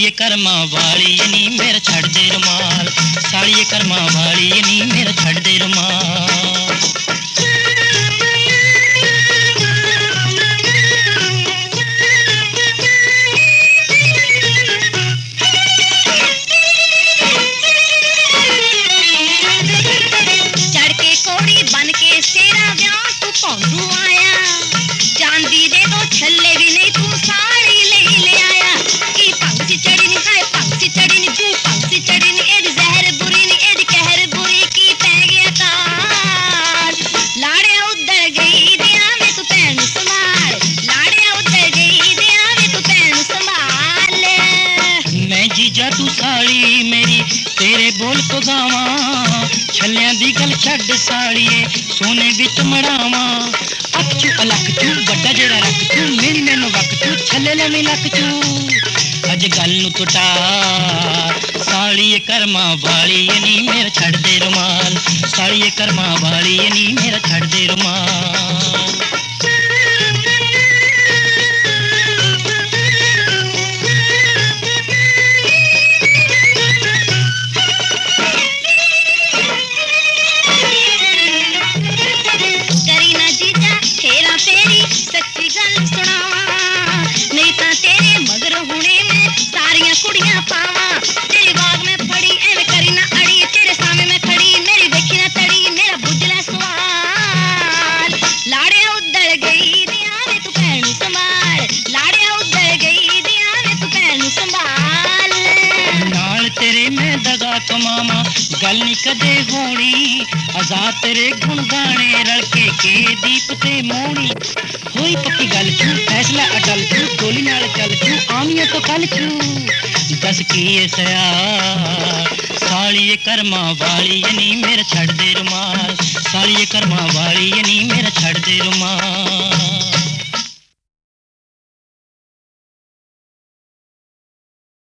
साड़िए कर्मा वाली नी मेरा छड़ दे रुमाल, साड़िए कर्मा वाली नी मेरा छड़ दे रुमाल। चढ़ के कोड़ी बन के सेरा ब्याह तू पौंधू आया, चांदी दे दो छल्ले भी नहीं तू साड़ी ले आया। की पंक्ति चढ़ी नी हाय पंक्ति चढ़ी नी तू पंक्ति चढ़ी नी एदी जहर बुरी नी एदी कहर बुरी की पै गया ताल। लाड़िया उधर गई दिया मैं तू पैन संभाल, लाड़िया उधर गई दिया मैं तू पैन संभाल। मैं जीजा तू साड़ी मेरी तेरे बोल को गावा, छल्लियां दी गल छड़ साड़िए सोने विच मड़ावा। अख चू अलख चू बड़ा जेड़ा रख चू मेरी मैनू वक चू छल्ले लवी लक चू अज गल नू टुटा। साड़िए कर्मा वाली नी मेरा छड़ दे रुमाल, साड़िए कर्मा वाली नी मेरा छड़ दे रुमाल। सच्ची गल सुनावा नहीं ता तेरे मगर हुणे में सारियां कुड़ियां पावा। तेरे बाग में फड़ी एवे करी ना अड़ी, तेरे सामने मैं खड़ी मेरी देखी ना तड़ी मेरा बुझला सवाल। लाड़िया उधर गई दिया वे तू पैनू संभाल, लाड़िया उधर गई दिया वे तू पैनू संभाल। नाल तेरे मैं दगा कमावा गल नी कदे होनी, आजाद तेरे गुण गाने रल के दीप ते मोनी। होई पक्की गल चू फैसला अटल चू गोली नाल चल चू आमिया तो कल चू दस की सया। साड़िए कर्मा वाली नी मेरा छड़ दे रुमाल, साड़िए कर्मा वाली नी मेरा छड़ दे रुमाल।